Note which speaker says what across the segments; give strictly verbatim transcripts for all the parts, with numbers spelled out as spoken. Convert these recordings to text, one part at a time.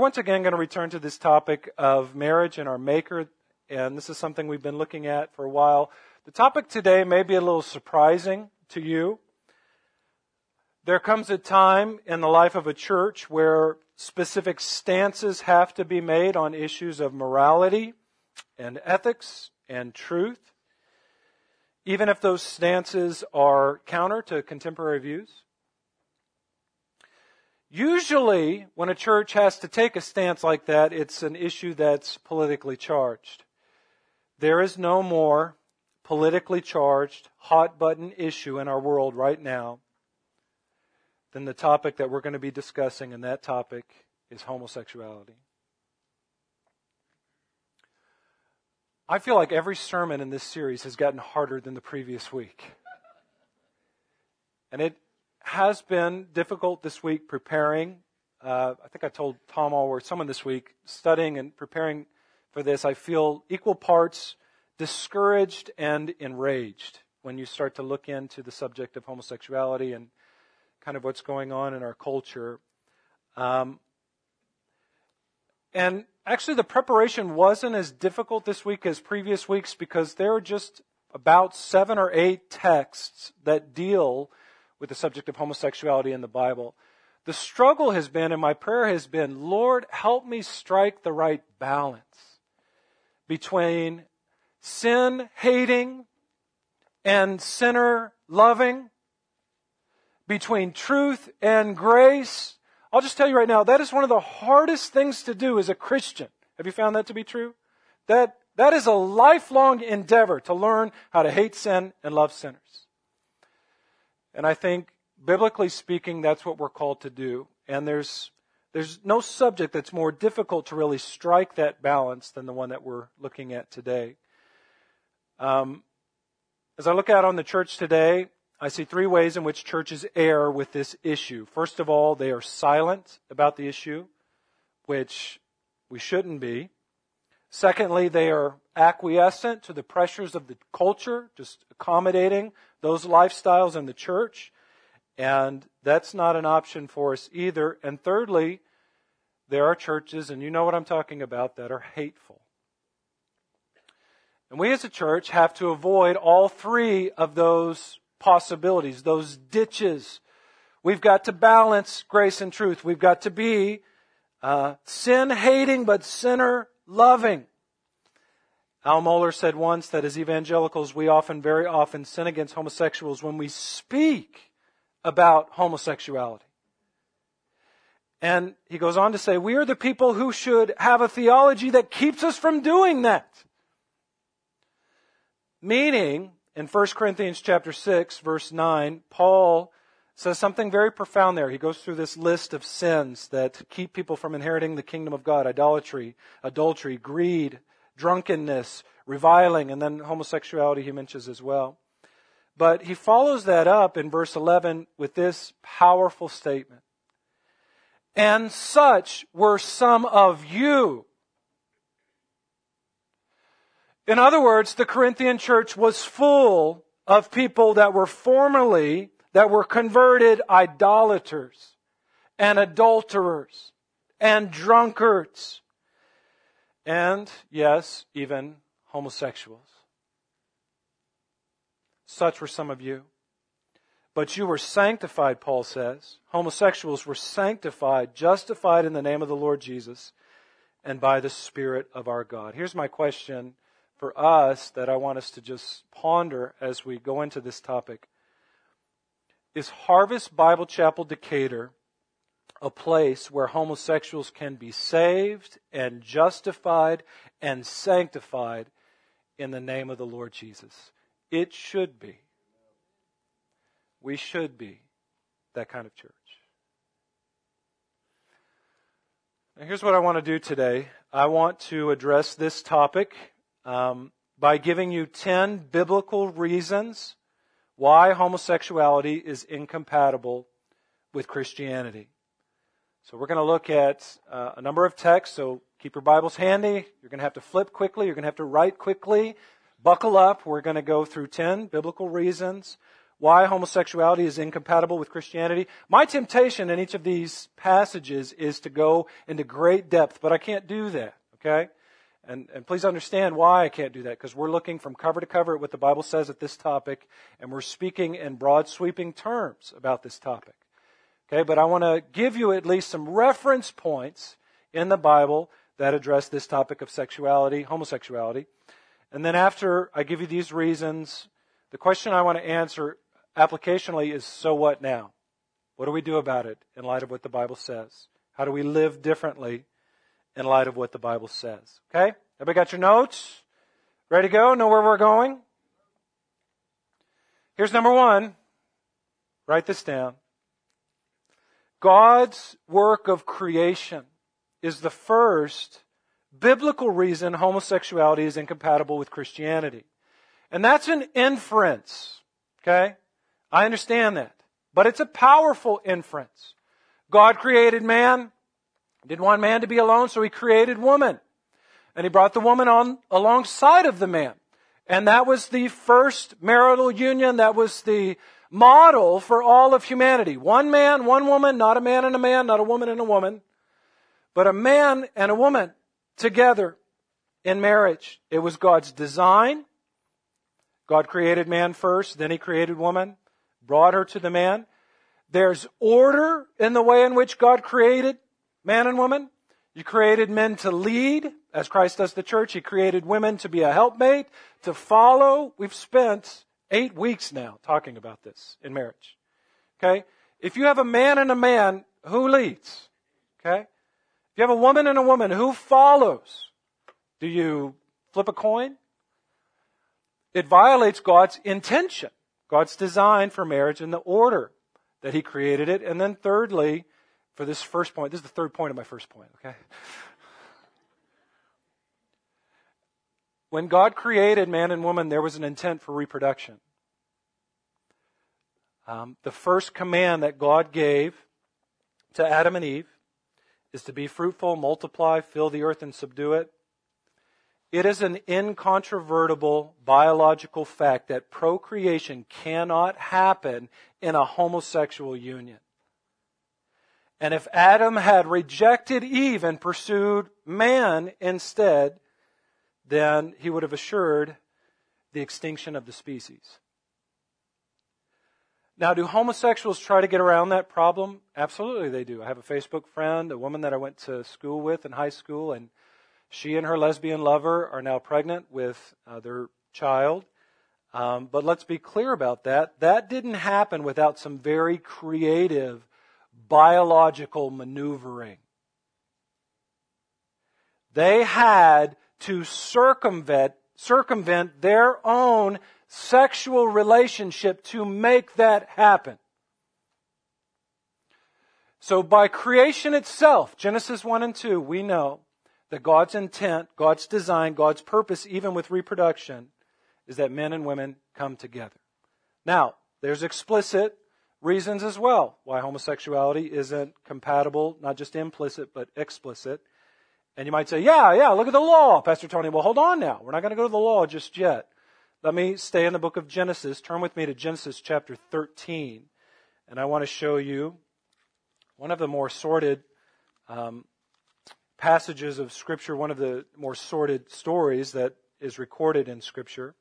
Speaker 1: once again going to return to this topic of marriage and our maker, and this is something we've been looking at for a while. The topic today may be a little surprising to you. There comes a time in the life of a church where specific stances have to be made on issues of morality and ethics and truth, even if those stances are counter to contemporary views. Usually, when a church has to take a stance like that, it's an issue that's politically charged. There is no more politically charged, hot-button issue in our world right now than the topic that we're going to be discussing, and that topic is homosexuality. I feel like every sermon in this series has gotten harder than the previous week. And it has been difficult this week preparing. Uh, I think I told Tom Allworth, someone this week, studying and preparing for this, I feel equal parts discouraged and enraged when you start to look into the subject of homosexuality and kind of what's going on in our culture. Um, and actually the preparation wasn't as difficult this week as previous weeks because there are just about seven or eight texts that deal with the subject of homosexuality in the Bible. The struggle has been, and my prayer has been, Lord, help me strike the right balance between sin-hating and sinner-loving, between truth and grace. I'll just tell you right now, that is one of the hardest things to do as a Christian. Have you found that to be true? That, that is a lifelong endeavor to learn how to hate sin and love sinners. And I think, biblically speaking, that's what we're called to do. And there's there's no subject that's more difficult to really strike that balance than the one that we're looking at today. Um, as I look out on the church today, I see three ways in which churches err with this issue. First of all, they are silent about the issue, which we shouldn't be. Secondly, they are acquiescent to the pressures of the culture, just accommodating those lifestyles in the church. And that's not an option for us either. And thirdly, there are churches, and you know what I'm talking about, that are hateful. And we as a church have to avoid all three of those possibilities, those ditches. We've got to balance grace and truth. We've got to be uh, sin-hating but sinner-loving. Al Mohler said once that as evangelicals, we often, very often, sin against homosexuals when we speak about homosexuality. And he goes on to say, we are the people who should have a theology that keeps us from doing that. Meaning, in First Corinthians chapter six, verse nine, Paul says something very profound there. He goes through this list of sins that keep people from inheriting the kingdom of God: idolatry, adultery, greed, drunkenness, reviling, and then homosexuality he mentions as well. But he follows that up in verse eleven with this powerful statement. And such were some of you. In other words, the Corinthian church was full of people that were formerly, that were converted idolaters and adulterers and drunkards. And, yes, even homosexuals. Such were some of you. But you were sanctified, Paul says. Homosexuals were sanctified, justified in the name of the Lord Jesus, and by the Spirit of our God. Here's my question for us that I want us to just ponder as we go into this topic. Is Harvest Bible Chapel Decatur a place where homosexuals can be saved and justified and sanctified in the name of the Lord Jesus? It should be. We should be that kind of church. Now here's what I want to do today. I want to address this topic um, by giving you ten biblical reasons why homosexuality is incompatible with Christianity. So we're going to look at uh, a number of texts, so keep your Bibles handy. You're going to have to flip quickly. You're going to have to write quickly. Buckle up. We're going to go through ten biblical reasons why homosexuality is incompatible with Christianity. My temptation in each of these passages is to go into great depth, but I can't do that, okay? And, and please understand why I can't do that, because we're looking from cover to cover at what the Bible says at this topic, and we're speaking in broad sweeping terms about this topic. Okay, but I want to give you at least some reference points in the Bible that address this topic of sexuality, homosexuality. And then after I give you these reasons, the question I want to answer applicationally is, so what now? What do we do about it in light of what the Bible says? How do we live differently in light of what the Bible says? Okay? Everybody got your notes? Ready to go? Know where we're going? Here's number one. Write this down. God's work of creation is the first biblical reason homosexuality is incompatible with Christianity. And that's an inference. Okay? I understand that. But it's a powerful inference. God created man. Didn't want man to be alone, so He created woman. And He brought the woman on alongside of the man. And that was the first marital union. That was the model for all of humanity. One man, one woman, not a man and a man, not a woman and a woman, but a man and a woman together in marriage. It was God's design. God created man first, then He created woman, brought her to the man. There's order in the way in which God created man and woman. You created men to lead, as Christ does the church. He created women to be a helpmate, to follow. We've spent eight weeks now talking about this in marriage. Okay? If you have a man and a man, who leads? Okay? If you have a woman and a woman, who follows? Do you flip a coin? It violates God's intention, God's design for marriage and the order that He created it. And then thirdly, for this first point, this is the third point of my first point, okay? When God created man and woman, there was an intent for reproduction. Um, the first command that God gave to Adam and Eve is to be fruitful, multiply, fill the earth, and subdue it. It is an incontrovertible biological fact that procreation cannot happen in a homosexual union. And if Adam had rejected Eve and pursued man instead, then he would have assured the extinction of the species. Now, do homosexuals try to get around that problem? Absolutely they do. I have a Facebook friend, a woman that I went to school with in high school, and she and her lesbian lover are now pregnant with uh, their child. Um, but let's be clear about that. That didn't happen without some very creative biological maneuvering. They had to circumvent, circumvent their own sexual relationship to make that happen. So by creation itself, Genesis one and two, we know that God's intent, God's design, God's purpose, even with reproduction, is that men and women come together. Now, there's explicit reasons as well why homosexuality isn't compatible, not just implicit, but explicit. And you might say, yeah, yeah, look at the law, Pastor Tony. Well, hold on now. We're not going to go to the law just yet. Let me stay in the book of Genesis. Turn with me to Genesis chapter thirteen. And I want to show you one of the more sordid um, passages of Scripture, one of the more sordid stories that is recorded in Scripture.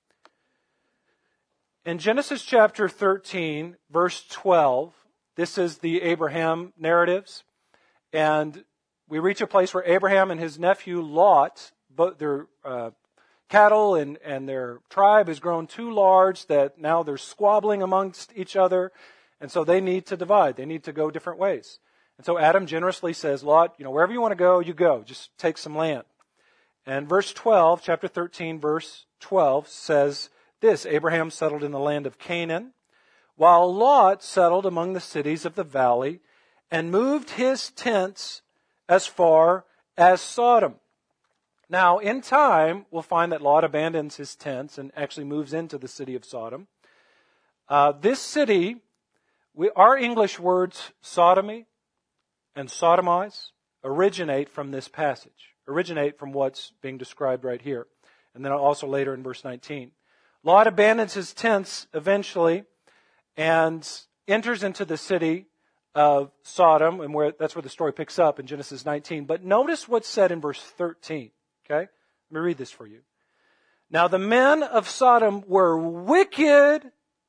Speaker 1: In Genesis chapter thirteen, verse twelve, this is the Abraham narratives. And we reach a place where Abraham and his nephew Lot, both their uh, cattle and, and their tribe has grown too large that now they're squabbling amongst each other. And so they need to divide. They need to go different ways. And so Adam generously says, Lot, you know, wherever you want to go, you go. Just take some land. And verse twelve, chapter thirteen, verse twelve says this: Abraham settled in the land of Canaan, while Lot settled among the cities of the valley and moved his tents as far as Sodom. Now, in time, we'll find that Lot abandons his tents and actually moves into the city of Sodom. Uh, this city, we, our English words sodomy and sodomize originate from this passage, originate from what's being described right here. And then also later in verse nineteen. Lot abandons his tents eventually and enters into the city of Sodom, and where that's where the story picks up in Genesis nineteen. But notice what's said in verse thirteen. Okay? Let me read this for you. Now the men of Sodom were wicked,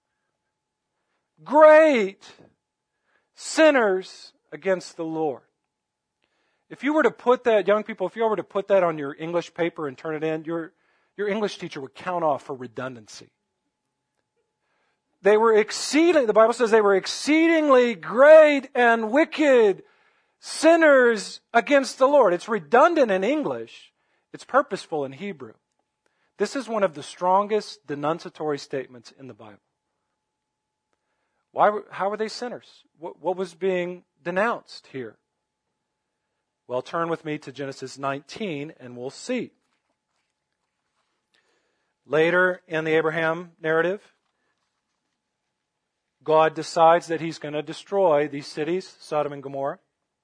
Speaker 1: great sinners against the Lord. If you were to put that, young people, if you were to put that on your English paper and turn it in, your, your English teacher would count off for redundancy. They were exceeding, the Bible says they were exceedingly great and wicked sinners against the Lord. It's redundant in English. It's purposeful in Hebrew. This is one of the strongest denunciatory statements in the Bible. Why? How were they sinners? What, what was being denounced here? Well, turn with me to Genesis nineteen and we'll see. Later in the Abraham narrative, God decides that He's going to destroy these cities, Sodom and Gomorrah.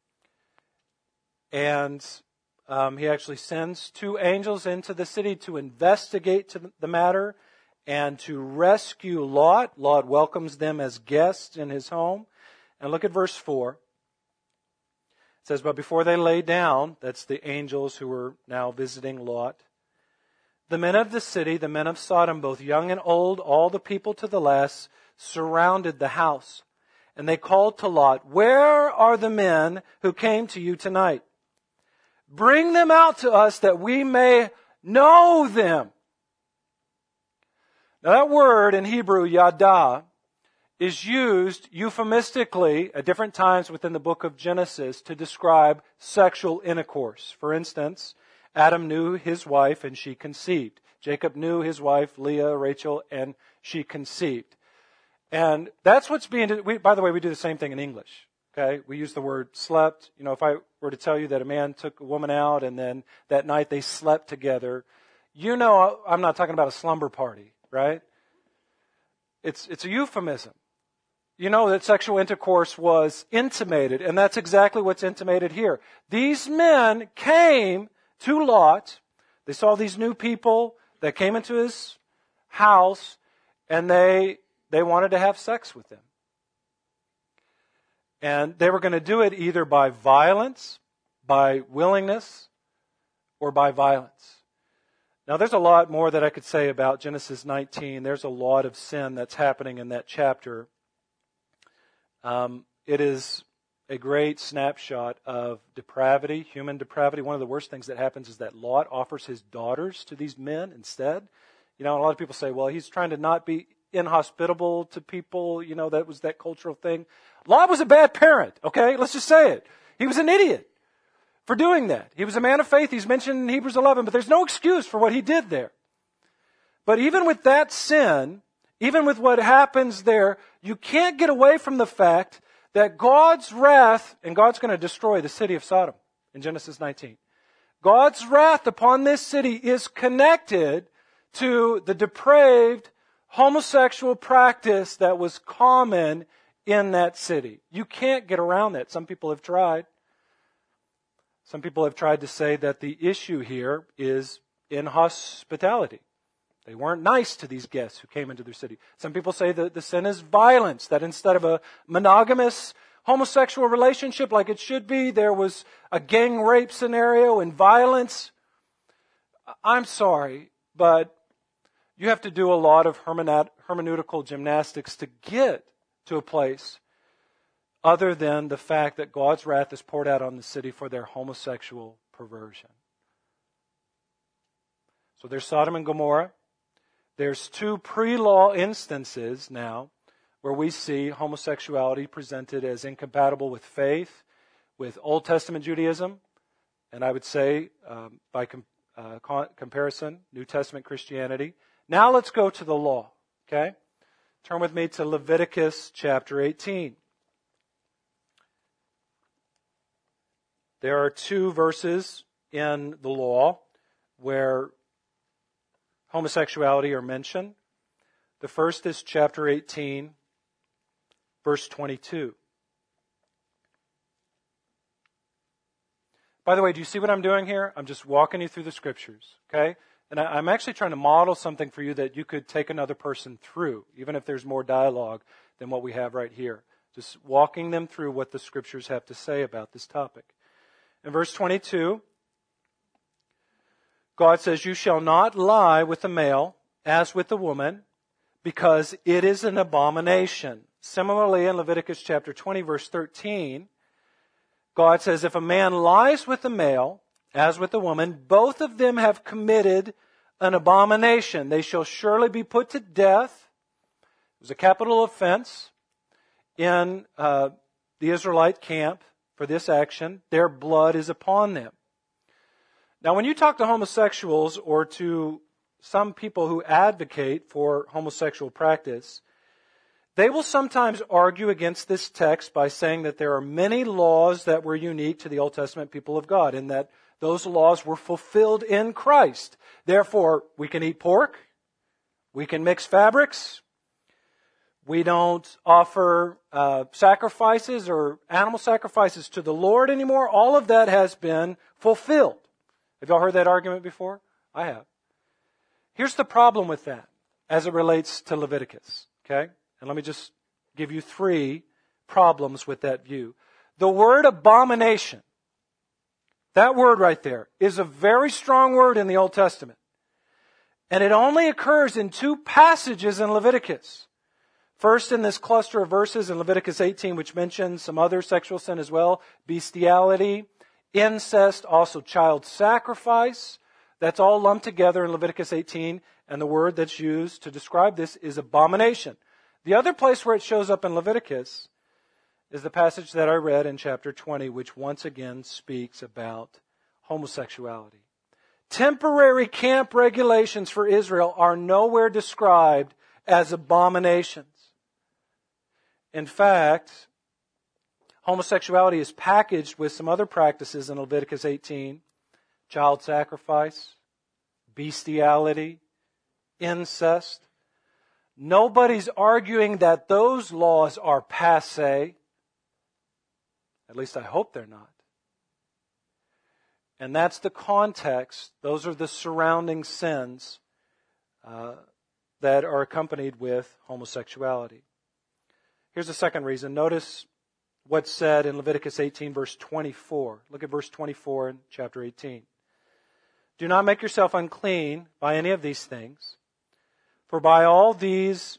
Speaker 1: And um, He actually sends two angels into the city to investigate to the matter and to rescue Lot. Lot welcomes them as guests in his home. And look at verse four. It says, but before they lay down, that's the angels who were now visiting Lot, the men of the city, the men of Sodom, both young and old, all the people to the last, surrounded the house. And they called to Lot, where are the men who came to you tonight? Bring them out to us that we may know them. Now that word in Hebrew, yada, is used euphemistically at different times within the book of Genesis to describe sexual intercourse. For instance, Adam knew his wife and she conceived. Jacob knew his wife, Leah, Rachel, and she conceived. And that's what's being, we, by the way, we do the same thing in English. Okay, we use the word slept. You know, if I were to tell you that a man took a woman out and then that night they slept together, you know I'm not talking about a slumber party, right? It's it's a euphemism. You know that sexual intercourse was intimated, and that's exactly what's intimated here. These men came to Lot. They saw these new people that came into his house, and they they wanted to have sex with them. And they were going to do it either by violence, by willingness, or by violence. Now, there's a lot more that I could say about Genesis nineteen. There's a lot of sin that's happening in that chapter. Um, it is a great snapshot of depravity, human depravity. One of the worst things that happens is that Lot offers his daughters to these men instead. You know, a lot of people say, well, he's trying to not be inhospitable to people. You know, that was that cultural thing. Lot was a bad parent, okay? Let's just say it. He was an idiot for doing that. He was a man of faith. He's mentioned in Hebrews eleven, but there's no excuse for what he did there. But even with that sin, even with what happens there, you can't get away from the fact that God's wrath, and God's going to destroy the city of Sodom in Genesis nineteen. God's wrath upon this city is connected to the depraved homosexual practice that was common in that city. You can't get around that. Some people have tried. Some people have tried to say that the issue here is inhospitality. They weren't nice to these guests who came into their city. Some people say that the sin is violence, that instead of a monogamous homosexual relationship like it should be, there was a gang rape scenario and violence. I'm sorry, but you have to do a lot of hermeneutical gymnastics to get to a place other than the fact that God's wrath is poured out on the city for their homosexual perversion. So there's Sodom and Gomorrah. There's two pre-law instances now where we see homosexuality presented as incompatible with faith, with Old Testament Judaism, and I would say, um, by com- uh, con- comparison, New Testament Christianity. Now let's go to the law, okay? Turn with me to Leviticus chapter eighteen. There are two verses in the law where homosexuality are mentioned. The first is chapter eighteen, verse twenty-two. By the way, do you see what I'm doing here? I'm just walking you through the scriptures, okay? And I'm actually trying to model something for you that you could take another person through, even if there's more dialogue. than what we have right here. Just walking them through what the Scriptures have to say about this topic. In verse twenty-two, God says, "You shall not lie with the male as with the woman, because it is an abomination." Similarly, in Leviticus chapter twenty, verse thirteen, God says, "If a man lies with the male as with the woman, both of them have committed an abomination. They shall surely be put to death." It was a capital offense in uh, the Israelite camp for this action. Their blood is upon them. Now, when you talk to homosexuals or to some people who advocate for homosexual practice, they will sometimes argue against this text by saying that there are many laws that were unique to the Old Testament people of God, and that those laws were fulfilled in Christ. Therefore, we can eat pork, we can mix fabrics, we don't offer uh, sacrifices or animal sacrifices to the Lord anymore. All of that has been fulfilled. Have y'all heard that argument before? I have. Here's the problem with that as it relates to Leviticus. Okay? And let me just give you three problems with that view. The word abomination, that word right there, is a very strong word in the Old Testament. And it only occurs in two passages in Leviticus. First, in this cluster of verses in Leviticus eighteen, which mentions some other sexual sin as well, bestiality, incest, also child sacrifice. That's all lumped together in Leviticus eighteen, and the word that's used to describe this is abomination. The other place where it shows up in Leviticus is the passage that I read in chapter twenty, which once again speaks about homosexuality. Temporary camp regulations for Israel are nowhere described as abominations. In fact, homosexuality is packaged with some other practices in Leviticus eighteen. Child sacrifice, bestiality, incest. Nobody's arguing that those laws are passé. At least I hope they're not. And that's the context. Those are the surrounding sins uh, that are accompanied with homosexuality. Here's the second reason. Notice what's said in Leviticus eighteen, verse twenty-four. Look at verse twenty-four in chapter eighteen. "Do not make yourself unclean by any of these things, for by all these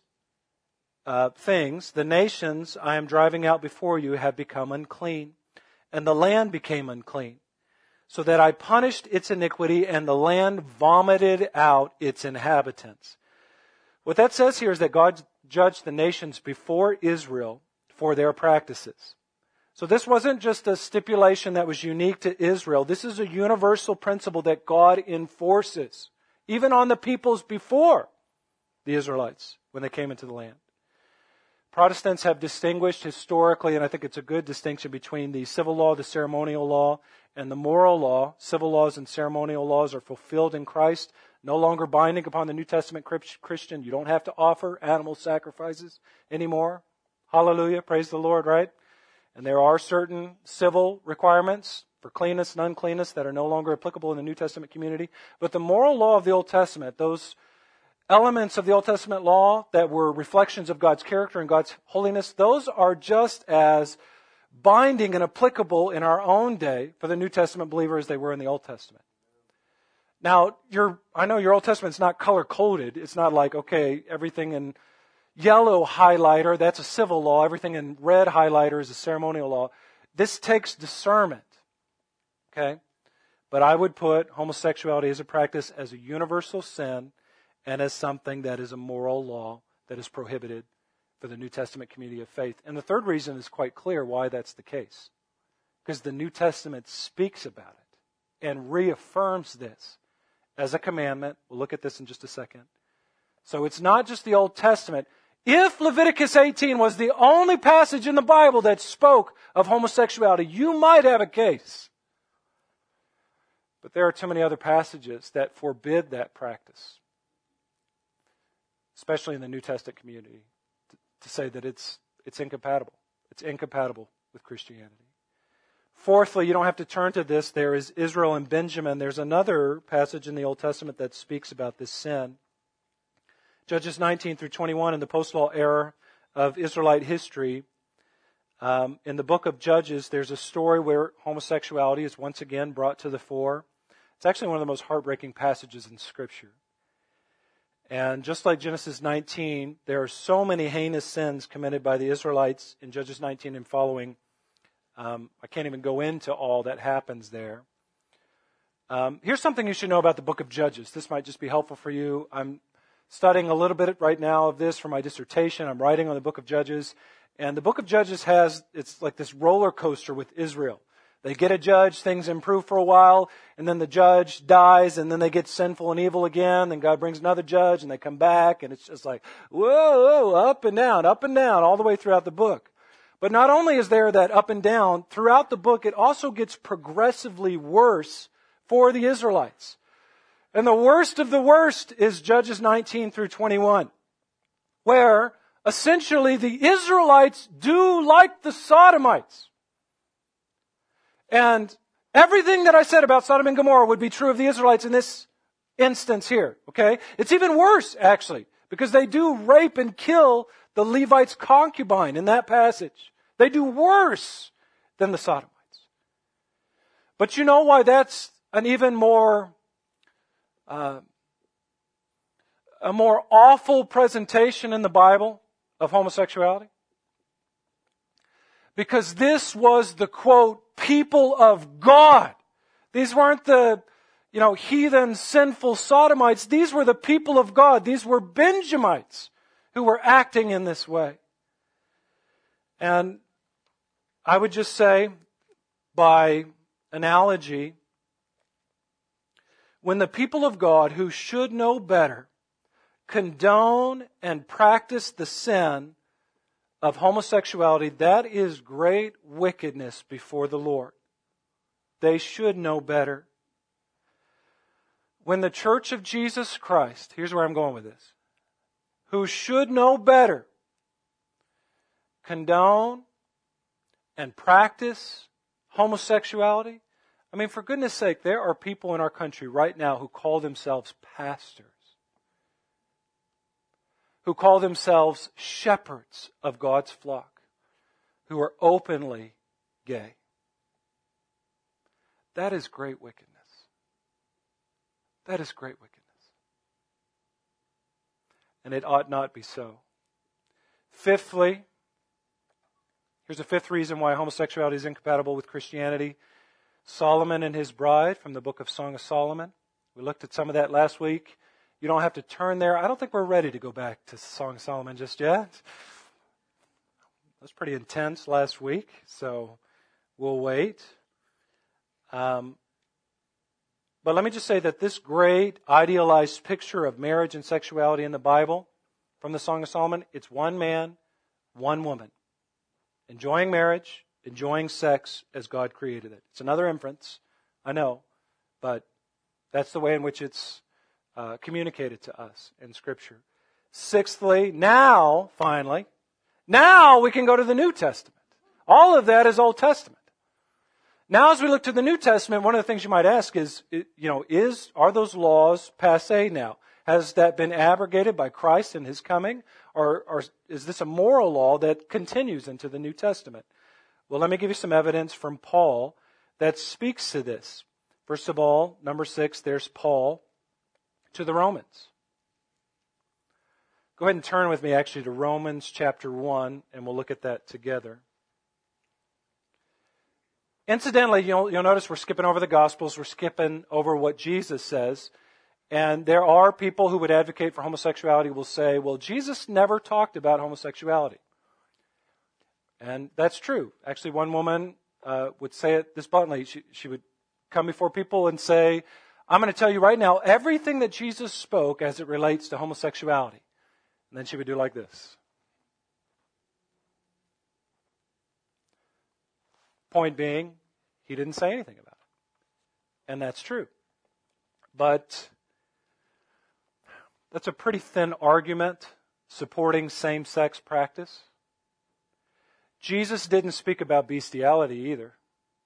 Speaker 1: uh, things the nations I am driving out before you have become unclean, and the land became unclean, so that I punished its iniquity, and the land vomited out its inhabitants." What that says here is that God judged the nations before Israel for their practices. So this wasn't just a stipulation that was unique to Israel. This is a universal principle that God enforces, even on the peoples before the Israelites when they came into the land. Protestants have distinguished historically, and I think it's a good distinction, between the civil law, the ceremonial law, and the moral law. Civil laws and ceremonial laws are fulfilled in Christ, no longer binding upon the New Testament Christian. You don't have to offer animal sacrifices anymore. Hallelujah, praise the Lord, right? And there are certain civil requirements for cleanness and uncleanness that are no longer applicable in the New Testament community. But the moral law of the Old Testament, those elements of the Old Testament law that were reflections of God's character and God's holiness, those are just as binding and applicable in our own day for the New Testament believer as they were in the Old Testament. Now, your, I know your Old Testament's not color-coded. It's not like, okay, everything in yellow highlighter, that's a civil law. Everything in red highlighter is a ceremonial law. This takes discernment, okay? But I would put homosexuality as a practice as a universal sin and as something that is a moral law that is prohibited for the New Testament community of faith. And the third reason is quite clear why that's the case. Because the New Testament speaks about it and reaffirms this as a commandment. We'll look at this in just a second. So it's not just the Old Testament. If Leviticus eighteen was the only passage in the Bible that spoke of homosexuality, you might have a case. But there are too many other passages that forbid that practice, especially in the New Testament community, to, to say that it's it's incompatible. It's incompatible with Christianity. Fourthly, you don't have to turn to this. There is Israel and Benjamin. There's another passage in the Old Testament that speaks about this sin. Judges nineteen through twenty-one in the post-law era of Israelite history, um, in the book of Judges, there's a story where homosexuality is once again brought to the fore. It's actually one of the most heartbreaking passages in Scripture. And just like Genesis nineteen, there are so many heinous sins committed by the Israelites in Judges nineteen and following. Um, I can't even go into all that happens there. Um, here's something you should know about the book of Judges. This might just be helpful for you. I'm studying a little bit right now of this for my dissertation. I'm writing on the book of Judges. And the book of Judges has, it's like this roller coaster with Israel. They get a judge, things improve for a while, and then the judge dies, and then they get sinful and evil again, and God brings another judge, and they come back, and it's just like, whoa, whoa, up and down, up and down, all the way throughout the book. But not only is there that up and down, throughout the book, it also gets progressively worse for the Israelites. And the worst of the worst is Judges nineteen through twenty-one, where essentially the Israelites do like the Sodomites. And everything that I said about Sodom and Gomorrah would be true of the Israelites in this instance here, okay? It's even worse, actually, because they do rape and kill the Levite's concubine in that passage. They do worse than the Sodomites. But you know why that's an even more, uh, a more awful presentation in the Bible of homosexuality? Because this was the, quote, people of God. These weren't the, you know, heathen, sinful Sodomites. These were the people of God. These were Benjamites who were acting in this way. And I would just say, by analogy, when the people of God, who should know better, condone and practice the sin of homosexuality, that is great wickedness before the Lord. They should know better. When the Church of Jesus Christ, here's where I'm going with this, who should know better, condone and practice homosexuality. I mean, for goodness sake, there are people in our country right now who call themselves pastors, who call themselves shepherds of God's flock, who are openly gay. That is great wickedness. That is great wickedness. And it ought not be so. Fifthly, here's a fifth reason why homosexuality is incompatible with Christianity. Solomon and his bride from the book of Song of Solomon. We looked at some of that last week. You don't have to turn there. I don't think we're ready to go back to Song of Solomon just yet. It was pretty intense last week, so we'll wait. Um, but let me just say that this great idealized picture of marriage and sexuality in the Bible from the Song of Solomon, it's one man, one woman, enjoying marriage, enjoying sex as God created it. It's another inference, I know, but that's the way in which it's Uh, communicated to us in Scripture. Sixthly, now, finally, now we can go to the New Testament. All of that is Old Testament. Now as we look to the New Testament, one of the things you might ask is, you know, is, are those laws passé now? Has that been abrogated by Christ in His coming? Or, or is this a moral law that continues into the New Testament? Well, let me give you some evidence from Paul that speaks to this. First of all, number six, there's Paul to the Romans. Go ahead and turn with me actually to Romans chapter one, and we'll look at that together. Incidentally, you'll, you'll notice we're skipping over the Gospels, we're skipping over what Jesus says, and there are people who would advocate for homosexuality will say, well, Jesus never talked about homosexuality. And that's true. Actually, one woman uh, would say it this bluntly. She, she would come before people and say, I'm going to tell you right now everything that Jesus spoke as it relates to homosexuality. And then she would do like this. Point being, He didn't say anything about it. And that's true. But that's a pretty thin argument supporting same-sex practice. Jesus didn't speak about bestiality either.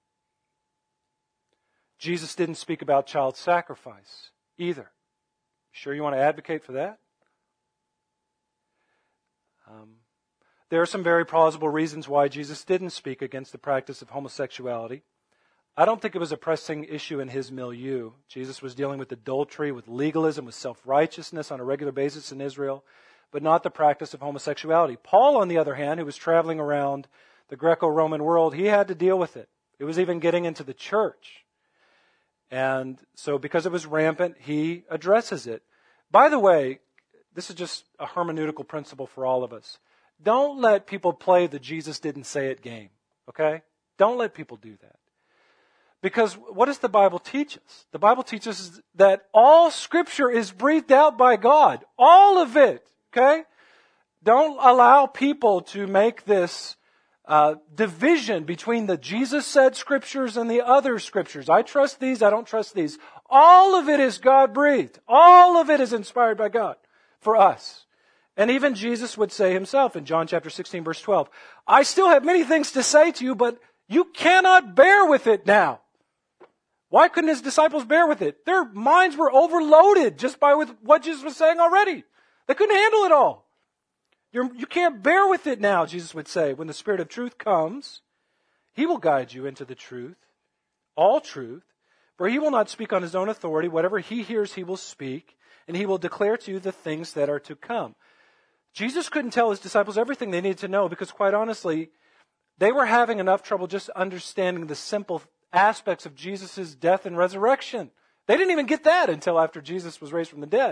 Speaker 1: Jesus didn't speak about child sacrifice either. Sure you want to advocate for that? Um, there are some very plausible reasons why Jesus didn't speak against the practice of homosexuality. I don't think it was a pressing issue in his milieu. Jesus was dealing with adultery, with legalism, with self-righteousness on a regular basis in Israel, but not the practice of homosexuality. Paul, on the other hand, who was traveling around the Greco-Roman world, he had to deal with it. It was even getting into the church. And so because it was rampant, he addresses it. By the way, this is just a hermeneutical principle for all of us. Don't let people play the Jesus didn't say it game, okay? Don't let people do that. Because what does the Bible teach us? The Bible teaches us that all Scripture is breathed out by God. All of it, okay? Don't allow people to make this uh, division between the Jesus said Scriptures and the other Scriptures. I trust these, I don't trust these. All of it is God-breathed. All of it is inspired by God for us. And even Jesus would say himself in John chapter sixteen, verse twelve, I still have many things to say to you, but you cannot bear with it now. Why couldn't his disciples bear with it? Their minds were overloaded just by with what Jesus was saying already. They couldn't handle it all. You're, you can't bear with it now, Jesus would say. When the Spirit of truth comes, He will guide you into the truth, all truth, for He will not speak on His own authority. Whatever He hears, He will speak, and He will declare to you the things that are to come. Jesus couldn't tell His disciples everything they needed to know because, quite honestly, they were having enough trouble just understanding the simple aspects of Jesus' death and resurrection. They didn't even get that until after Jesus was raised from the dead.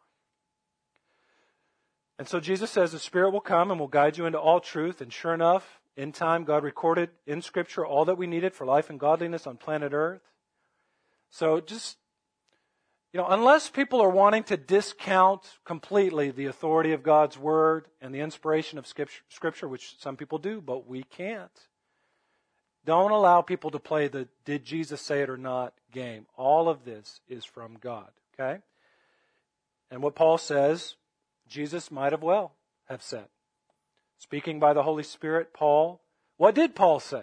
Speaker 1: And so Jesus says the Spirit will come and will guide you into all truth. And sure enough, in time, God recorded in Scripture all that we needed for life and godliness on planet Earth. So just, you know, unless people are wanting to discount completely the authority of God's Word and the inspiration of Scripture, which some people do, but we can't. Don't allow people to play the did Jesus say it or not game. All of this is from God, okay? And what Paul says, Jesus might have well have said. Speaking by the Holy Spirit, Paul, what did Paul say?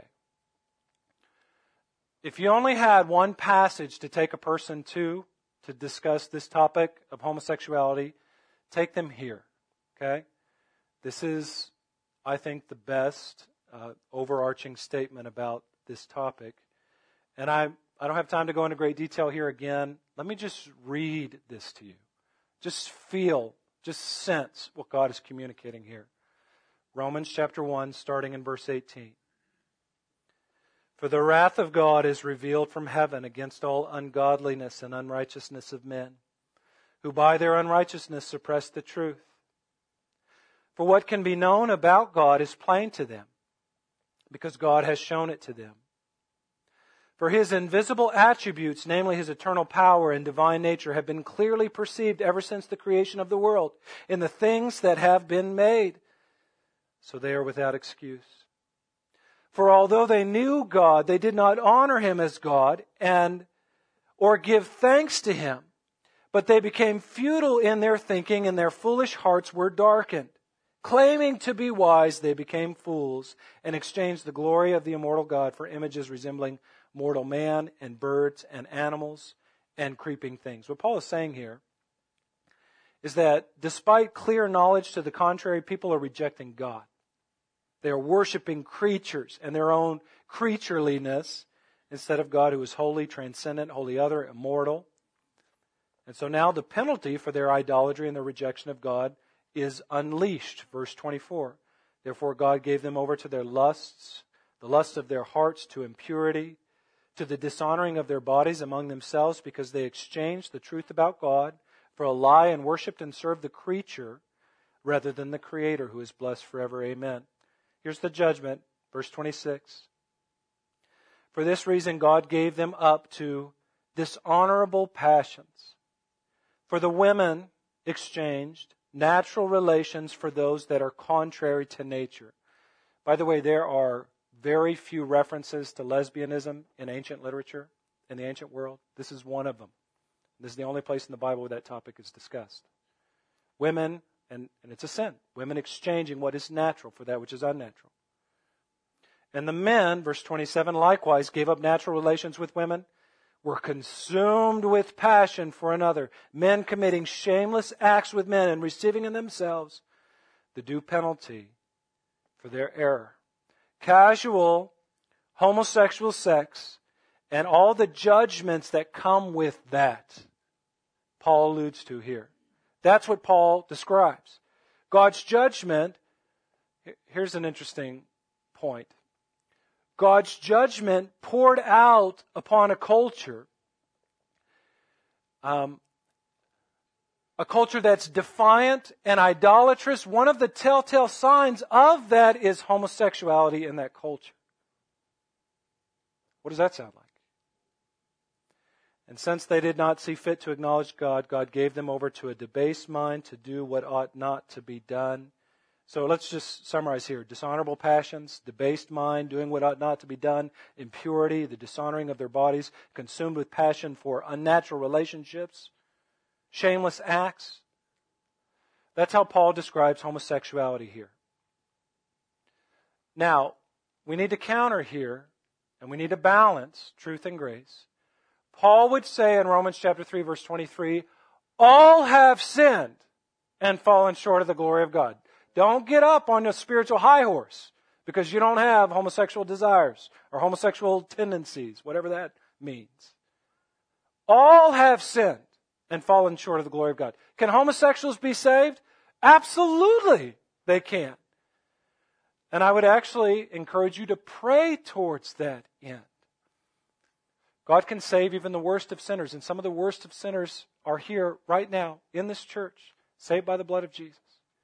Speaker 1: If you only had one passage to take a person to, to discuss this topic of homosexuality, take them here, okay? This is, I think, the best uh, overarching statement about this topic. And I, I don't have time to go into great detail here again. Let me just read this to you. Just feel, just sense what God is communicating here. Romans chapter one, starting in verse eighteen. For the wrath of God is revealed from heaven against all ungodliness and unrighteousness of men, who by their unrighteousness suppress the truth. For what can be known about God is plain to them, because God has shown it to them. For His invisible attributes, namely His eternal power and divine nature, have been clearly perceived ever since the creation of the world in the things that have been made. So they are without excuse. For although they knew God, they did not honor Him as God and or give thanks to Him, but they became futile in their thinking, and their foolish hearts were darkened. Claiming to be wise, they became fools and exchanged the glory of the immortal God for images resembling mortal man and birds and animals and creeping things. What Paul is saying here is that despite clear knowledge to the contrary, people are rejecting God. They are worshiping creatures and their own creatureliness instead of God, who is holy, transcendent, wholly other, immortal. And so now the penalty for their idolatry and their rejection of God is unleashed. Verse twenty-four. Therefore God gave them over to their lusts, the lusts of their hearts to impurity, to the dishonoring of their bodies among themselves, because they exchanged the truth about God for a lie and worshipped and served the creature rather than the Creator, who is blessed forever. Amen. Here's the judgment, verse twenty-six. For this reason God gave them up to dishonorable passions. For the women exchanged natural relations for those that are contrary to nature. By the way, there are very few references to lesbianism in ancient literature, in the ancient world. This is one of them. This is the only place in the Bible where that topic is discussed. Women, and, and it's a sin, women exchanging what is natural for that which is unnatural. And the men, verse twenty-seven, likewise gave up natural relations with women, were consumed with passion for another, men committing shameless acts with men and receiving in themselves the due penalty for their error. Casual homosexual sex and all the judgments that come with that, Paul alludes to here. That's what Paul describes. God's judgment, here's an interesting point. God's judgment poured out upon a culture, um, a culture that's defiant and idolatrous. One of the telltale signs of that is homosexuality in that culture. What does that sound like? And since they did not see fit to acknowledge God, God gave them over to a debased mind to do what ought not to be done. So let's just summarize here. Dishonorable passions, debased mind, doing what ought not to be done, impurity, the dishonoring of their bodies, consumed with passion for unnatural relationships, shameless acts. That's how Paul describes homosexuality here. Now, we need to counter here, and we need to balance truth and grace. Paul would say in Romans chapter three, verse twenty-three, all have sinned and fallen short of the glory of God. Don't get up on your spiritual high horse because you don't have homosexual desires or homosexual tendencies, whatever that means. All have sinned and fallen short of the glory of God. Can homosexuals be saved? Absolutely, they can. And I would actually encourage you to pray towards that end. God can save even the worst of sinners, and some of the worst of sinners are here right now in this church, saved by the blood of Jesus.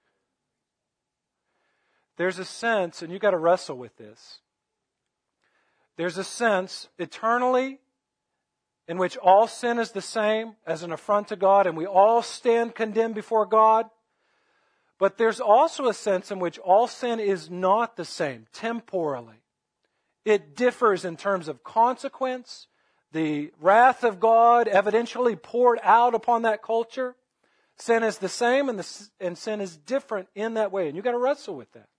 Speaker 1: There's a sense, and you've got to wrestle with this, there's a sense eternally in which all sin is the same as an affront to God, and we all stand condemned before God. But there's also a sense in which all sin is not the same temporally. It differs in terms of consequence. The wrath of God evidentially poured out upon that culture. Sin is the same, and, the, and sin is different in that way. And you've got to wrestle with that.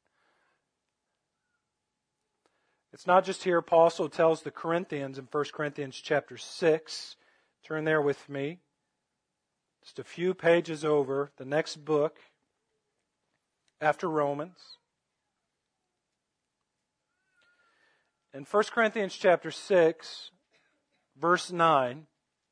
Speaker 1: It's not just here. Paul also tells the Corinthians in First Corinthians chapter six. Turn there with me. Just a few pages over, the next book after Romans. In First Corinthians chapter six, verse nine,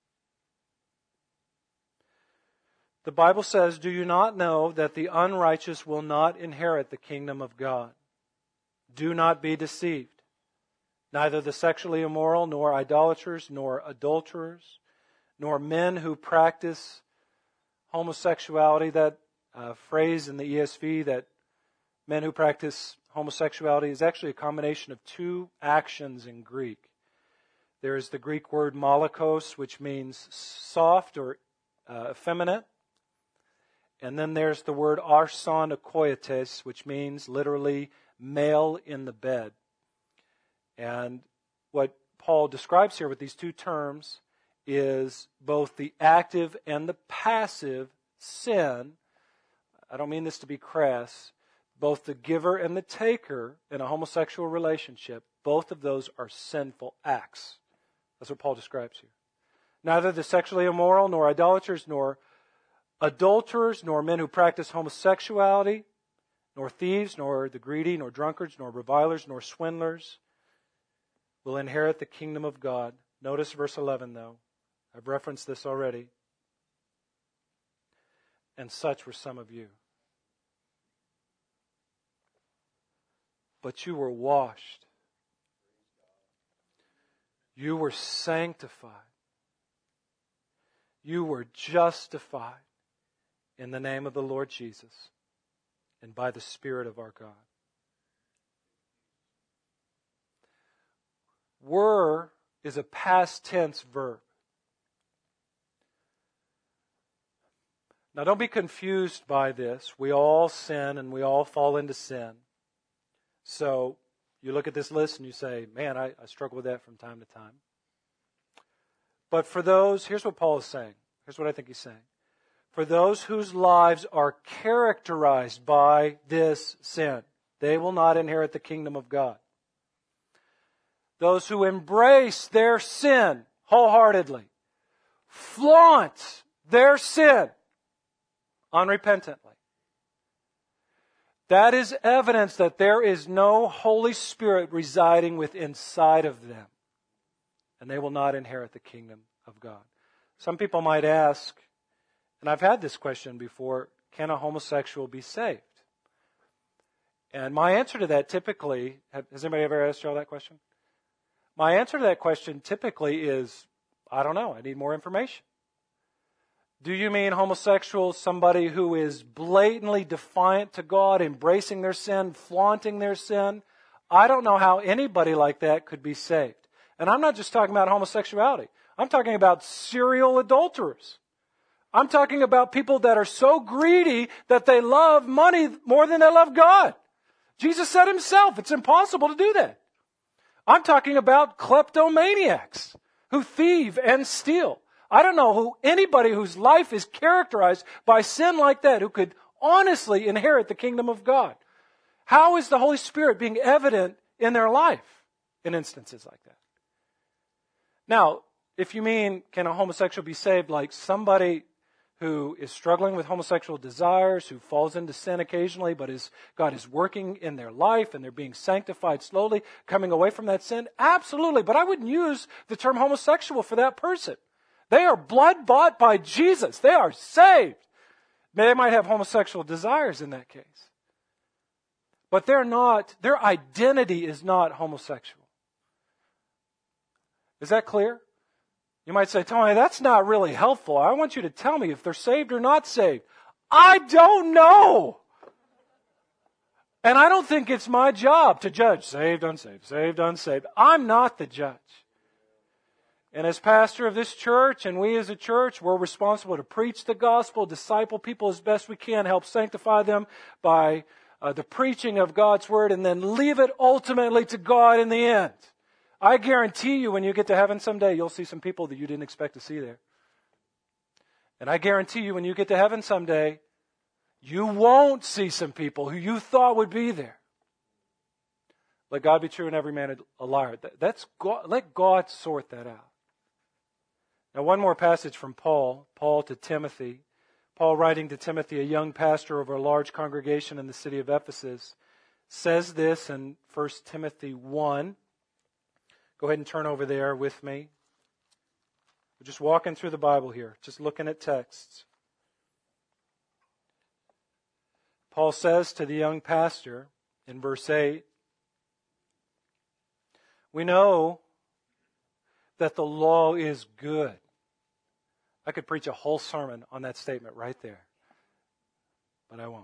Speaker 1: the Bible says, "Do you not know that the unrighteous will not inherit the kingdom of God? Do not be deceived. Neither the sexually immoral, nor idolaters, nor adulterers, nor men who practice homosexuality," that uh, phrase in the E S V, that men who practice homosexuality, is actually a combination of two actions in Greek. There is the Greek word malakos, which means soft or uh, effeminate. And then there's the word arson akoiates, which means literally male in the bed. And what Paul describes here with these two terms is both the active and the passive sin. I don't mean this to be crass. Both the giver and the taker in a homosexual relationship, both of those are sinful acts. That's what Paul describes here. Neither the sexually immoral, nor idolaters, nor adulterers, nor men who practice homosexuality, nor thieves, nor the greedy, nor drunkards, nor revilers, nor swindlers will inherit the kingdom of God. Notice verse eleven, though. I've referenced this already. And such were some of you. But you were washed. You were sanctified. You were justified in the name of the Lord Jesus and by the Spirit of our God. Were is a past tense verb. Now don't be confused by this. We all sin and we all fall into sin. So you look at this list and you say, man, I, I struggle with that from time to time. But for those, here's what Paul is saying. Here's what I think he's saying. For those whose lives are characterized by this sin, they will not inherit the kingdom of God. Those who embrace their sin wholeheartedly, flaunt their sin unrepentantly, that is evidence that there is no Holy Spirit residing within inside of them. And they will not inherit the kingdom of God. Some people might ask, and I've had this question before, can a homosexual be saved? And my answer to that typically, has anybody ever asked y'all that question? My answer to that question typically is, I don't know, I need more information. Do you mean homosexual, somebody who is blatantly defiant to God, embracing their sin, flaunting their sin? I don't know how anybody like that could be saved. And I'm not just talking about homosexuality. I'm talking about serial adulterers. I'm talking about people that are so greedy that they love money more than they love God. Jesus said himself, it's impossible to do that. I'm talking about kleptomaniacs who thieve and steal. I don't know who anybody whose life is characterized by sin like that who could honestly inherit the kingdom of God. How is the Holy Spirit being evident in their life in instances like that? Now, if you mean, can a homosexual be saved, like somebody who is struggling with homosexual desires, who falls into sin occasionally, but is God is working in their life and they're being sanctified slowly, coming away from that sin? Absolutely, but I wouldn't use the term homosexual for that person. They are blood-bought by Jesus. They are saved. They might have homosexual desires in that case. But they're not, their identity is not homosexual. Is that clear? You might say, Tony, that's not really helpful. I want you to tell me if they're saved or not saved. I don't know. And I don't think it's my job to judge saved, unsaved, saved, unsaved. I'm not the judge. And as pastor of this church, and we as a church, we're responsible to preach the gospel, disciple people as best we can, help sanctify them by uh, the preaching of God's word, and then leave it ultimately to God in the end. I guarantee you when you get to heaven someday, you'll see some people that you didn't expect to see there. And I guarantee you when you get to heaven someday, you won't see some people who you thought would be there. Let God be true and every man a liar. That's God, let God sort that out. Now, one more passage from Paul, Paul to Timothy. Paul, writing to Timothy, a young pastor over a large congregation in the city of Ephesus, says this in First Timothy one. Go ahead and turn over there with me. We're just walking through the Bible here, just looking at texts. Paul says to the young pastor in verse eight, we know that the law is good. I could preach a whole sermon on that statement right there, but I won't.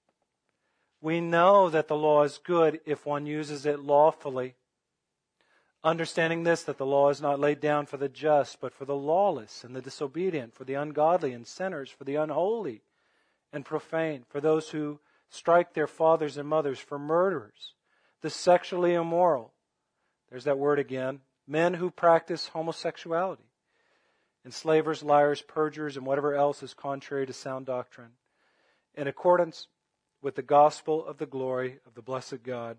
Speaker 1: We know that the law is good if one uses it lawfully, understanding this, that the law is not laid down for the just, but for the lawless and the disobedient, for the ungodly and sinners, for the unholy and profane, for those who strike their fathers and mothers, for murderers, the sexually immoral. There's that word again. Men who practice homosexuality, enslavers, liars, perjurers, and whatever else is contrary to sound doctrine, in accordance with the gospel of the glory of the blessed God,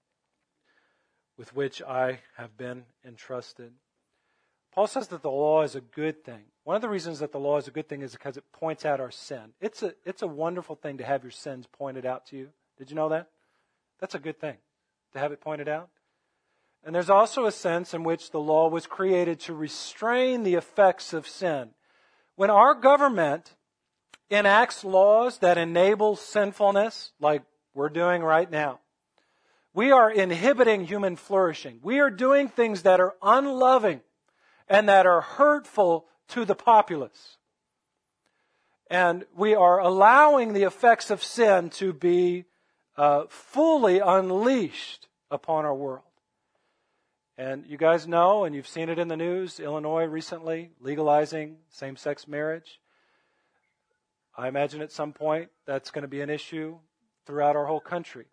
Speaker 1: with which I have been entrusted. Paul says that the law is a good thing. One of the reasons that the law is a good thing is because it points out our sin. It's a, it's a wonderful thing to have your sins pointed out to you. Did you know that? That's a good thing, to have it pointed out. And there's also a sense in which the law was created to restrain the effects of sin. When our government enacts laws that enable sinfulness, like we're doing right now, we are inhibiting human flourishing. We are doing things that are unloving and that are hurtful to the populace. And we are allowing the effects of sin to be uh, fully unleashed upon our world. And you guys know, and you've seen it in the news, Illinois recently legalizing same-sex marriage. I imagine at some point that's going to be an issue throughout our whole country.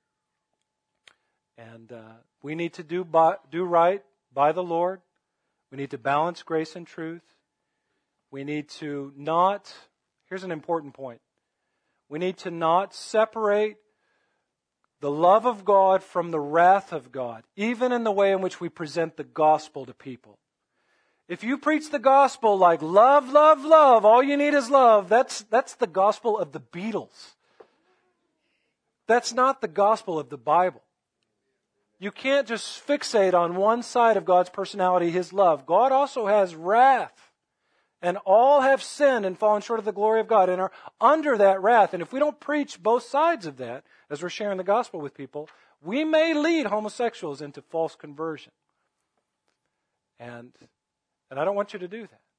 Speaker 1: And uh, we need to do, by, do right by the Lord. We need to balance grace and truth. We need to not, here's an important point. We need to not separate the love of God from the wrath of God, even in the way in which we present the gospel to people. If you preach the gospel like love, love, love, all you need is love, that's, that's the gospel of the Beatles. That's not the gospel of the Bible. You can't just fixate on one side of God's personality, His love. God also has wrath. And all have sinned and fallen short of the glory of God and are under that wrath. And if we don't preach both sides of that, as we're sharing the gospel with people, we may lead homosexuals into false conversion. And, and I don't want you to do that.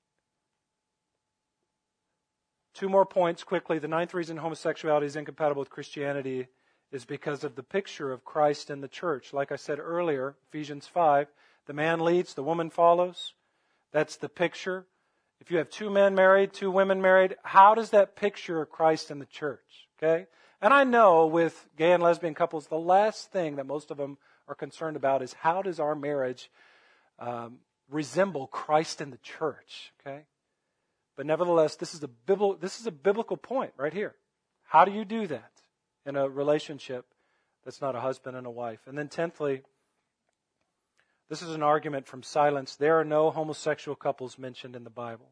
Speaker 1: Two more points quickly. The ninth reason homosexuality is incompatible with Christianity is because of the picture of Christ in the church. Like I said earlier, Ephesians five, the man leads, the woman follows. That's the picture. If you have two men married, two women married, how does that picture Christ in the church? Okay? And I know with gay and lesbian couples, the last thing that most of them are concerned about is how does our marriage um, resemble Christ in the church? Okay? But nevertheless, this is a biblical, this is a biblical point right here. How do you do that in a relationship that's not a husband and a wife? And then tenthly, this is an argument from silence. There are no homosexual couples mentioned in the Bible.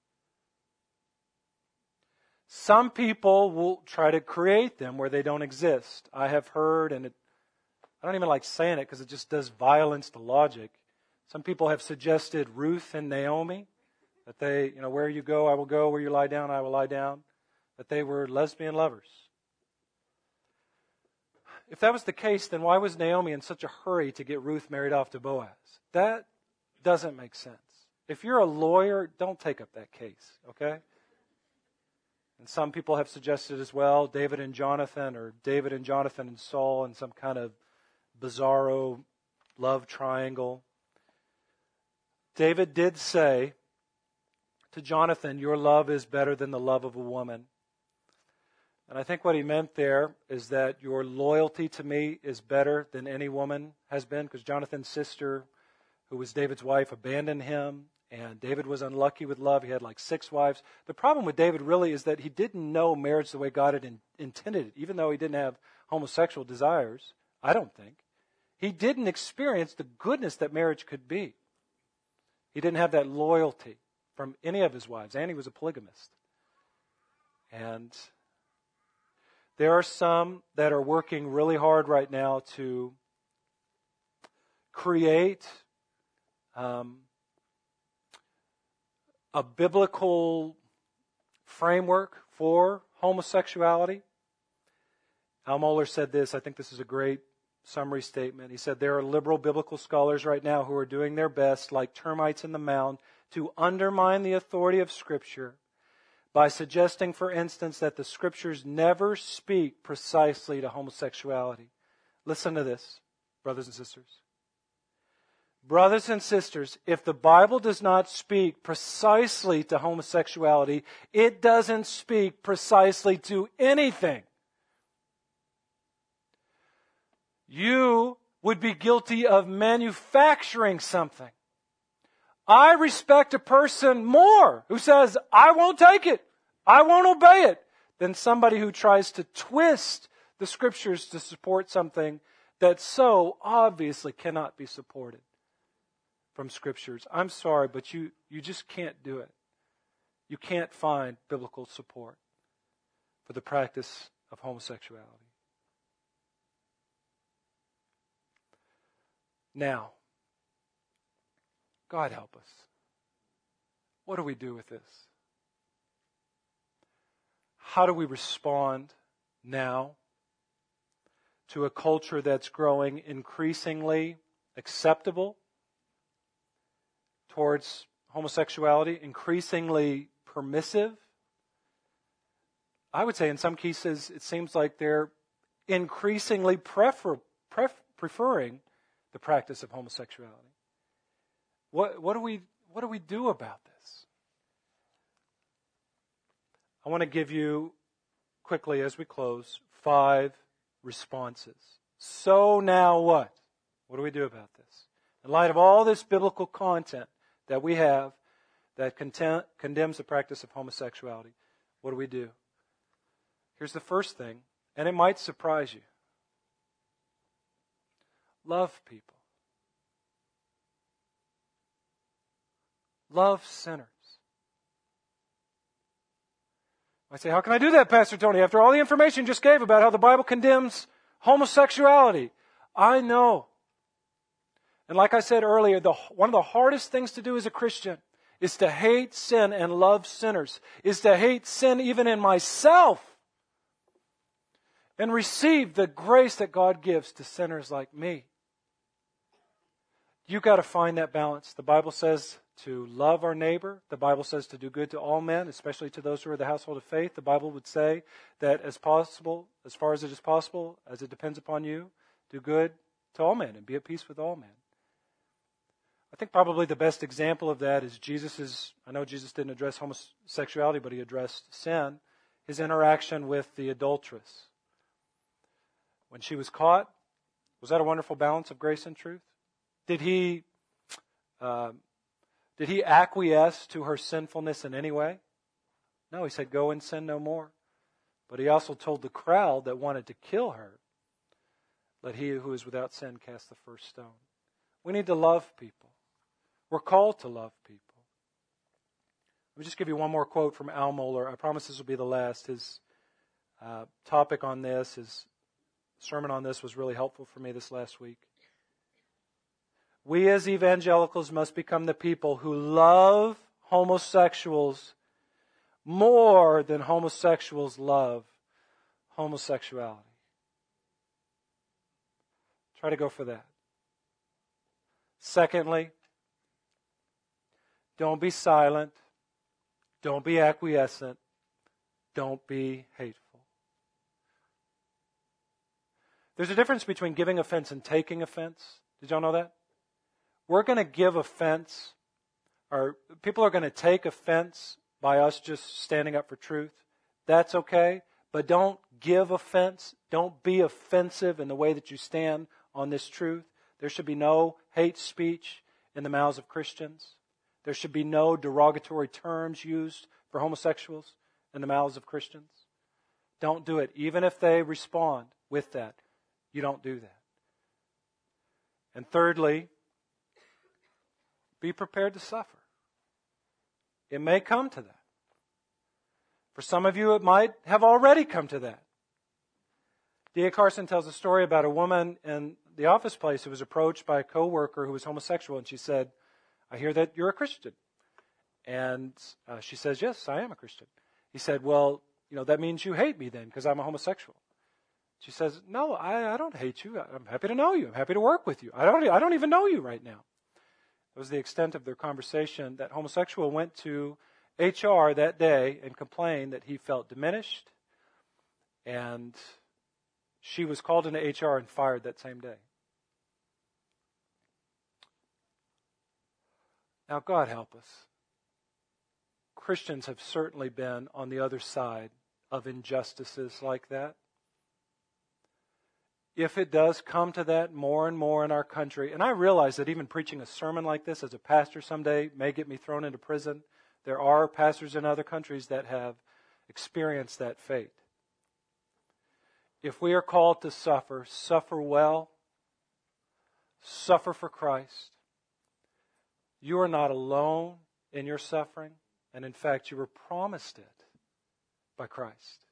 Speaker 1: Some people will try to create them where they don't exist. I have heard, and it, I don't even like saying it because it just does violence to logic. Some people have suggested Ruth and Naomi, that they, you know, where you go, I will go. Where you lie down, I will lie down. That they were lesbian lovers. If that was the case, then why was Naomi in such a hurry to get Ruth married off to Boaz? That doesn't make sense. If you're a lawyer, don't take up that case, okay? And some people have suggested as well, David and Jonathan, or David and Jonathan and Saul in some kind of bizarro love triangle. David did say to Jonathan, your love is better than the love of a woman. And I think what he meant there is that your loyalty to me is better than any woman has been, because Jonathan's sister, who was David's wife, abandoned him, and David was unlucky with love. He had like six wives. The problem with David really is that he didn't know marriage the way God had in, intended it, even though he didn't have homosexual desires, I don't think. He didn't experience the goodness that marriage could be. He didn't have that loyalty from any of his wives, and he was a polygamist. And there are some that are working really hard right now to create um, a biblical framework for homosexuality. Al Mohler said this. I think this is a great summary statement. He said, there are liberal biblical scholars right now who are doing their best, like termites in the mound, to undermine the authority of Scripture by suggesting, for instance, that the Scriptures never speak precisely to homosexuality. Listen to this, brothers and sisters. Brothers and sisters, if the Bible does not speak precisely to homosexuality, it doesn't speak precisely to anything. You would be guilty of manufacturing something. I respect a person more who says, I won't take it, I won't obey it, than somebody who tries to twist the Scriptures to support something that so obviously cannot be supported from Scriptures. I'm sorry, but you, you just can't do it. You can't find biblical support for the practice of homosexuality. Now, God help us. What do we do with this? How do we respond now to a culture that's growing increasingly acceptable towards homosexuality, increasingly permissive? I would say in some cases it seems like they're increasingly prefer, pref, preferring the practice of homosexuality. What, what do we what do we do about this? I want to give you quickly as we close five responses. So now what? What do we do about this? In light of all this biblical content that we have that content, condemns the practice of homosexuality, what do we do? Here's the first thing, and it might surprise you. Love people. Love sinners. I say, how can I do that, Pastor Tony, after all the information you just gave about how the Bible condemns Homosexuality. I know. And like I said earlier, the, one of the hardest things to do as a Christian is to hate sin and love sinners, is to hate sin even in myself and receive the grace that God gives to sinners like me. You've got to find that balance. The Bible says to love our neighbor. The Bible says to do good to all men, especially to those who are the household of faith. The Bible would say that as possible, as far as it is possible, as it depends upon you, do good to all men and be at peace with all men. I think probably the best example of that is Jesus's, I know Jesus didn't address homosexuality, but he addressed sin, his interaction with the adulteress. When she was caught, was that a wonderful balance of grace and truth? Did he, uh, did he acquiesce to her sinfulness in any way? No, he said, go and sin no more. But he also told the crowd that wanted to kill her, let he who is without sin cast the first stone. We need to love people. We're called to love people. Let me just give you one more quote from Al Mohler. I promise this will be the last. His uh, topic on this, his sermon on this was really helpful for me this last week. We as evangelicals must become the people who love homosexuals more than homosexuals love homosexuality. Try to go for that. Secondly, don't be silent. Don't be acquiescent. Don't be hateful. There's a difference between giving offense and taking offense. Did y'all know that? We're going to give offense, or people are going to take offense by us just standing up for truth. That's okay, but don't give offense. Don't be offensive in the way that you stand on this truth. There should be no hate speech in the mouths of Christians. There should be no derogatory terms used for homosexuals in the mouths of Christians. Don't do it. Even if they respond with that, you don't do that. And thirdly, be prepared to suffer. It may come to that. For some of you, it might have already come to that. D A Carson tells a story about a woman in the office place who was approached by a coworker who was homosexual, and she said, I hear that you're a Christian. And uh, she says, yes, I am a Christian. He said, well, you know, that means you hate me then because I'm a homosexual. She says, no, I, I don't hate you. I'm happy to know you. I'm happy to work with you. I don't, I don't even know you right now. That was the extent of their conversation. That homosexual went to H R that day and complained that he felt diminished, and she was called into H R and fired that same day. Now, God help us. Christians have certainly been on the other side of injustices like that. If it does come to that more and more in our country, and I realize that even preaching a sermon like this as a pastor someday may get me thrown into prison. There are pastors in other countries that have experienced that fate. If we are called to suffer, suffer well, suffer for Christ. You are not alone in your suffering, and in fact, you were promised it by Christ.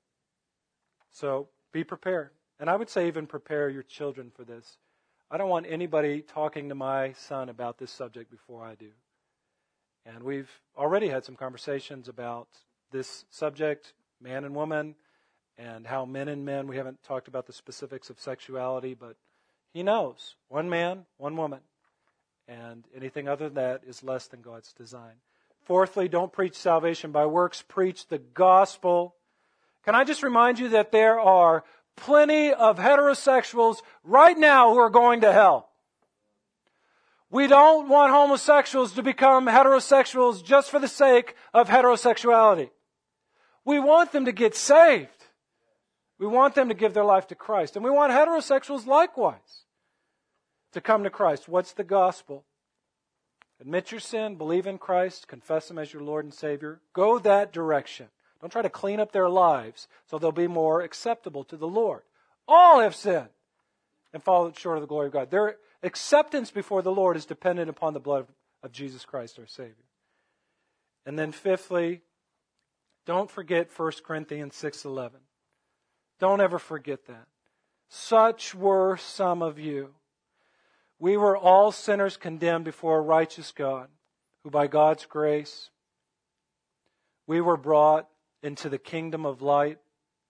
Speaker 1: So be prepared. And I would say even prepare your children for this. I don't want anybody talking to my son about this subject before I do. And we've already had some conversations about this subject, man and woman, and how men and men, we haven't talked about the specifics of sexuality, but he knows. One man, one woman. And anything other than that is less than God's design. Fourthly, don't preach salvation by works. Preach the gospel. Can I just remind you that there are plenty of heterosexuals right now who are going to hell. We don't want homosexuals to become heterosexuals just for the sake of heterosexuality. We want them to get saved. We want them to give their life to Christ. And we want heterosexuals likewise to come to Christ. What's the gospel? Admit your sin, believe in Christ, confess Him as your Lord and Savior. Go that direction. Don't try to clean up their lives so they'll be more acceptable to the Lord. All have sinned and fallen short of the glory of God. Their acceptance before the Lord is dependent upon the blood of Jesus Christ, our Savior. And then fifthly, don't forget First Corinthians six eleven. Don't ever forget that. Such were some of you. We were all sinners condemned before a righteous God, who by God's grace, we were brought into the kingdom of light.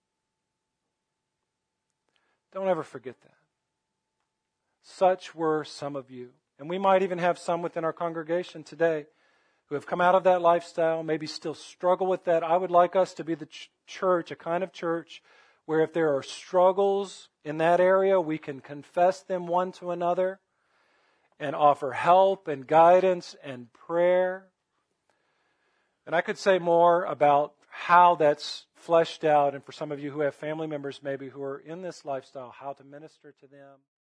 Speaker 1: Don't ever forget that. Such were some of you. And we might even have some within our congregation today who have come out of that lifestyle, maybe still struggle with that. I would like us to be the ch- church, a kind of church where if there are struggles in that area, we can confess them one to another and offer help and guidance and prayer. And I could say more about how that's fleshed out, and for some of you who have family members maybe who are in this lifestyle, how to minister to them.